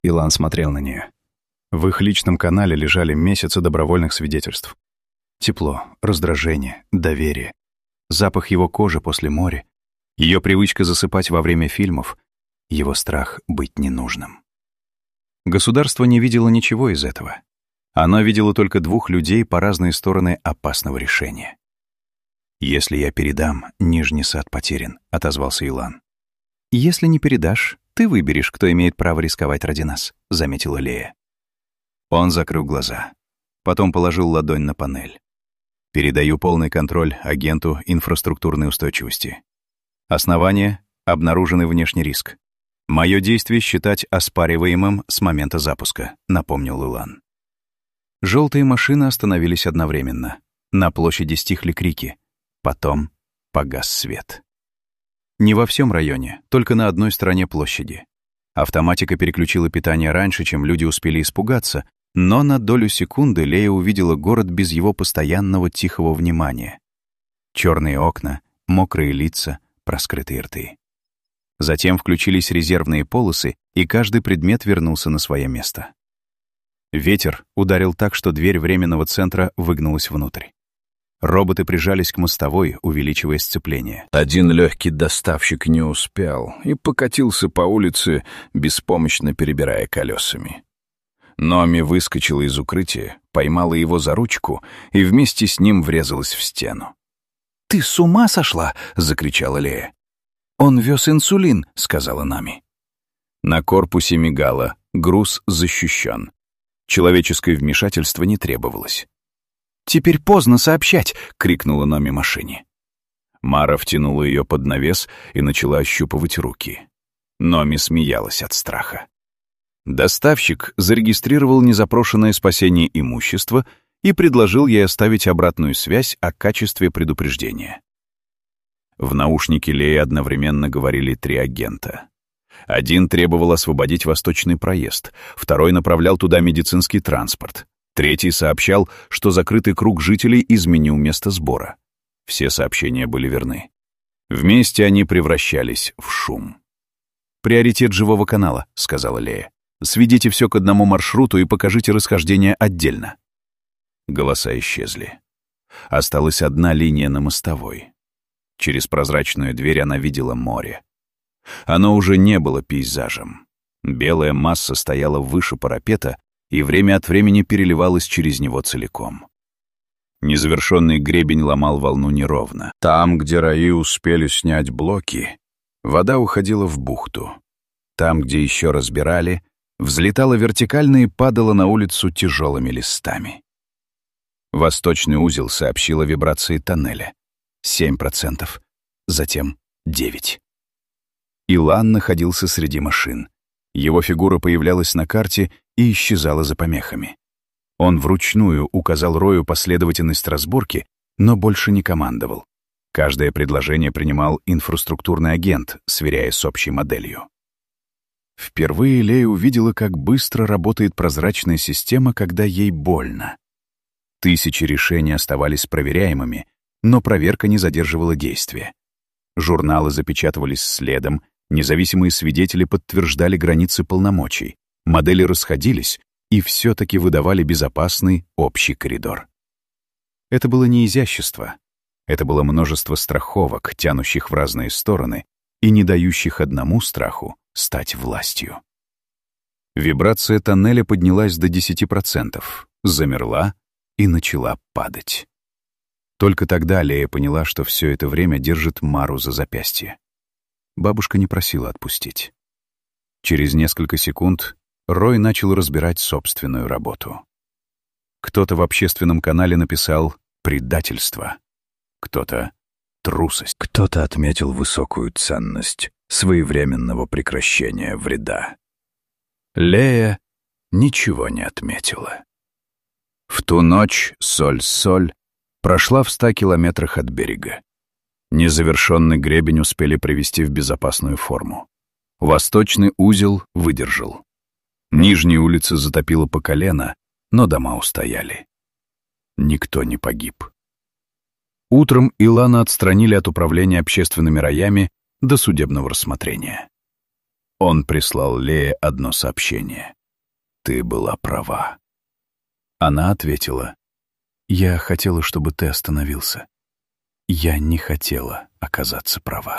Илан смотрел на нее. В их личном канале лежали месяцы добровольных свидетельств. Тепло, раздражение, доверие, запах его кожи после моря, ее привычка засыпать во время фильмов, его страх быть ненужным. Государство не видело ничего из этого. Оно видело только двух людей по разные стороны опасного решения. «Если я передам, Нижний сад потерян», — отозвался Илан. «Если не передашь, ты выберешь, кто имеет право рисковать ради нас», — заметила Лея. Он закрыл глаза. Потом положил ладонь на панель. «Передаю полный контроль агенту инфраструктурной устойчивости. Основание — обнаруженный внешний риск. Мое действие считать оспариваемым с момента запуска», — напомнил Илан. Желтые машины остановились одновременно. На площади стихли крики. Потом погас свет. Не во всем районе, только на одной стороне площади. Автоматика переключила питание раньше, чем люди успели испугаться, но на долю секунды Лея увидела город без его постоянного тихого внимания. Черные окна, мокрые лица, проскрытые рты. Затем включились резервные полосы, и каждый предмет вернулся на свое место. Ветер ударил так, что дверь временного центра выгнулась внутрь. Роботы прижались к мостовой, увеличивая сцепление. Один легкий доставщик не успел и покатился по улице, беспомощно перебирая колесами. Номи выскочила из укрытия, поймала его за ручку и вместе с ним врезалась в стену. «Ты с ума сошла?» — закричала Лея. «Он вез инсулин», — сказала Номи. На корпусе мигало, груз защищен. Человеческое вмешательство не требовалось. «Теперь поздно сообщать!» — крикнула Номи машине. Мара втянула ее под навес и начала ощупывать руки. Номи смеялась от страха. Доставщик зарегистрировал незапрошенное спасение имущества и предложил ей оставить обратную связь о качестве предупреждения. В наушнике Леи одновременно говорили 3 агента. Один требовал освободить восточный проезд, второй направлял туда медицинский транспорт, третий сообщал, что закрытый круг жителей изменил место сбора. Все сообщения были верны. Вместе они превращались в шум. «Приоритет живого канала», — сказала Лея. «Сведите все к одному маршруту и покажите расхождение отдельно». Голоса исчезли. Осталась одна линия на мостовой. Через прозрачную дверь она видела море. Оно уже не было пейзажем. Белая масса стояла выше парапета и время от времени переливалась через него целиком. Незавершенный гребень ломал волну неровно. Там, где раи успели снять блоки, вода уходила в бухту. Там, где еще разбирали, взлетала вертикально и падала на улицу тяжелыми листами. Восточный узел сообщил о вибрации тоннеля. 7%, затем 9%. Илан находился среди машин. Его фигура появлялась на карте и исчезала за помехами. Он вручную указал Рою последовательность разборки, но больше не командовал. Каждое предложение принимал инфраструктурный агент, сверяя с общей моделью. Впервые Лея увидела, как быстро работает прозрачная система, когда ей больно. Тысячи решений оставались проверяемыми, но проверка не задерживала действия. Журналы запечатывались следом, независимые свидетели подтверждали границы полномочий, модели расходились и все-таки выдавали безопасный общий коридор. Это было не изящество. Это было множество страховок, тянущих в разные стороны и не дающих одному страху стать властью. Вибрация тоннеля поднялась до 10%, замерла и начала падать. Только тогда Лея поняла, что все это время держит Мару за запястье. Бабушка не просила отпустить. Через несколько секунд Рой начал разбирать собственную работу. Кто-то в общественном канале написал «предательство», кто-то «трусость», кто-то отметил высокую ценность своевременного прекращения вреда. Лея ничего не отметила. В ту ночь Соль-Соль прошла в 100 километрах от берега. Незавершенный гребень успели привести в безопасную форму. Восточный узел выдержал. Нижние улицы затопило по колено, но дома устояли. Никто не погиб. Утром Илана отстранили от управления общественными раями до судебного рассмотрения. Он прислал Лее одно сообщение. «Ты была права». Она ответила: «Я хотела, чтобы ты остановился. Я не хотела оказаться права».